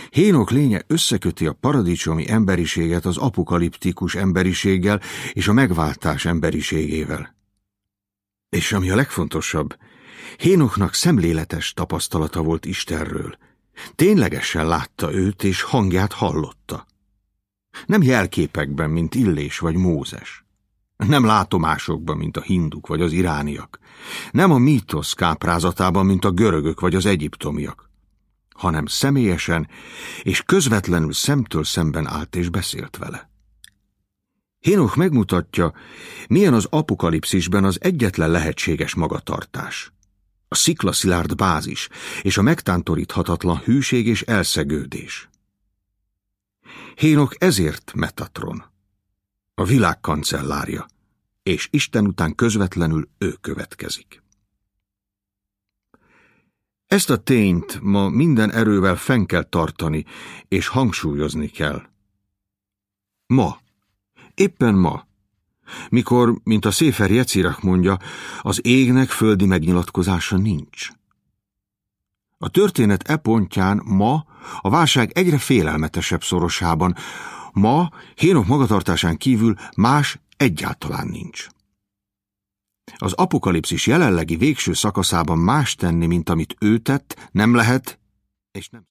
Hénok lénye összeköti a paradicsomi emberiséget az apokaliptikus emberiséggel és a megváltás emberiségével. És ami a legfontosabb, Hénoknak szemléletes tapasztalata volt Istenről. Ténylegesen látta őt, és hangját hallotta. Nem jelképekben, mint Illés vagy Mózes. Nem látomásokban, mint a hinduk vagy az irániak. Nem a mítosz káprázatában, mint a görögök vagy az egyiptomiak. Hanem személyesen és közvetlenül szemtől szemben állt és beszélt vele. Hénok megmutatja, milyen az apokalipszisben az egyetlen lehetséges magatartás. A sziklaszilárd bázis és a megtántoríthatatlan hűség és elszegődés. Hénok ezért Metatron, a világ kancellárja, és Isten után közvetlenül ő következik. Ezt a tényt ma minden erővel fenn kell tartani, és hangsúlyozni kell. Ma, éppen ma, mikor, mint a Széfer Jecirach mondja, az égnek földi megnyilatkozása nincs. A történet e pontján ma a válság egyre félelmetesebb szorosában, ma Hénok magatartásán kívül más egyáltalán nincs. Az apokalipszis jelenlegi végső szakaszában más tenni, mint amit ő tett, nem lehet, és nem